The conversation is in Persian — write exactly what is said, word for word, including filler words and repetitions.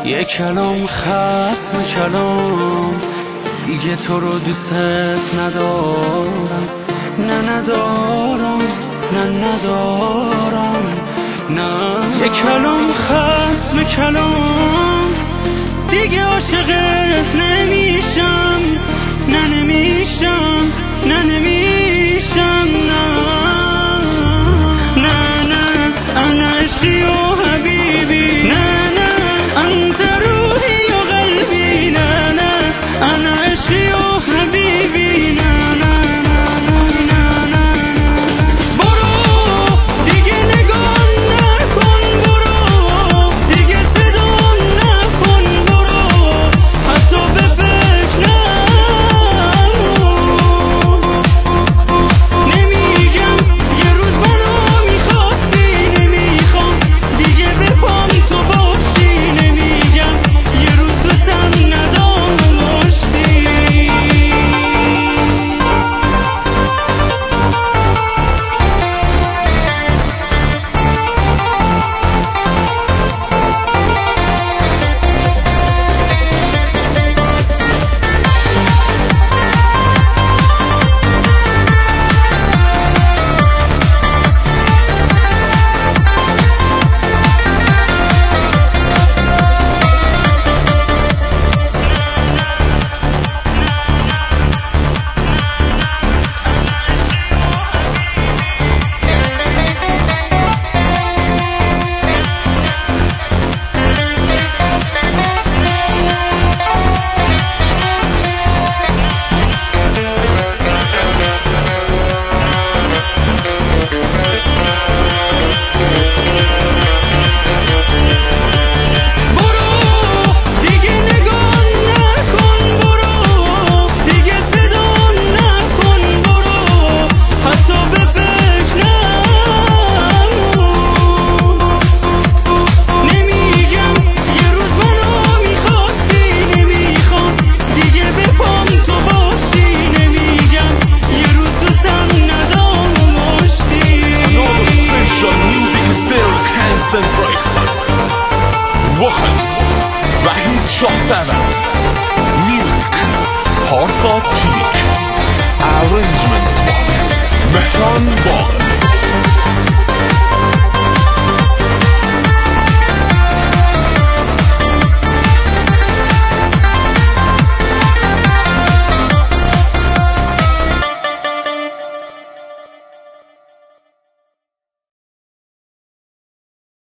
یه کلام ختم کلام، دیگه تو رو دوستت ندارم. نه ندارم، نه ندارم، نه. یه کلام ختم کلام، دیگه عاشقت نمیشم. نه نمیشم، نه نمیشم، نه نه نه. انا عشقی و حبیبی، نه نه. انت روحی و قلبی، نه نه. انا عشقی و حبیبی، نه نه نه نه نه. برو دیگه نگاه نکن، برو دیگه صدا نکن، برو حتی به فکر نرو. نمیگم یه روز منو میخواستی، نمیخوام دیگه به پام تو باشی. نمیگم یه روز دوستم نداشتی. واحد وحيد شحتانة.